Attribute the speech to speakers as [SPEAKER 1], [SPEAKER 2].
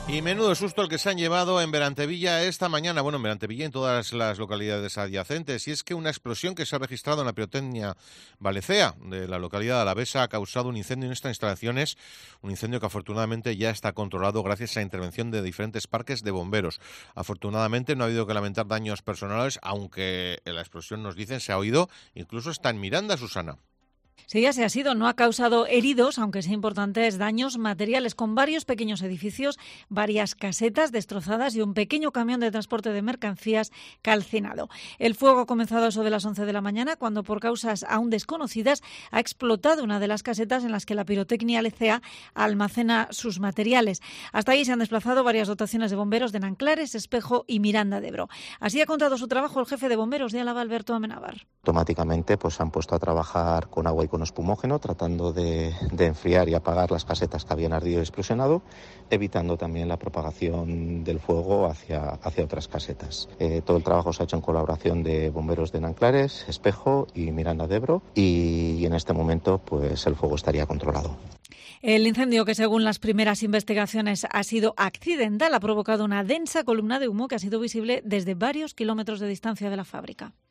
[SPEAKER 1] Y menudo susto el que se han llevado en Berantevilla esta mañana, bueno, en Berantevilla y en todas las localidades adyacentes, y es que una explosión que se ha registrado en la pirotecnia Valecea, de la localidad de Alavesa, ha causado un incendio en estas instalaciones, un incendio que afortunadamente ya está controlado gracias a la intervención de diferentes parques de bomberos. Afortunadamente no ha habido que lamentar daños personales, aunque la explosión, nos dicen, se ha oído incluso está en Miranda, Susana.
[SPEAKER 2] Sí, así ha sido. No ha causado heridos, aunque sí importantes daños materiales, con varios pequeños edificios, varias casetas destrozadas y un pequeño camión de transporte de mercancías calcinado. El fuego ha comenzado a eso de las 11 de la mañana, cuando por causas aún desconocidas ha explotado una de las casetas en las que la pirotecnia Valecea almacena sus materiales. Hasta ahí se han desplazado varias dotaciones de bomberos de Nanclares, Espejo y Miranda de Ebro. Así ha contado su trabajo el jefe de bomberos de Álava, Alberto Amenábar.
[SPEAKER 3] Automáticamente se han puesto a trabajar con agua y con espumógeno, tratando de enfriar y apagar las casetas que habían ardido y explosionado, evitando también la propagación del fuego hacia otras casetas. Todo el trabajo se ha hecho en colaboración de bomberos de Nanclares, Espejo y Miranda de Ebro, y en este momento el fuego estaría controlado.
[SPEAKER 2] El incendio, que según las primeras investigaciones ha sido accidental, ha provocado una densa columna de humo que ha sido visible desde varios kilómetros de distancia de la fábrica.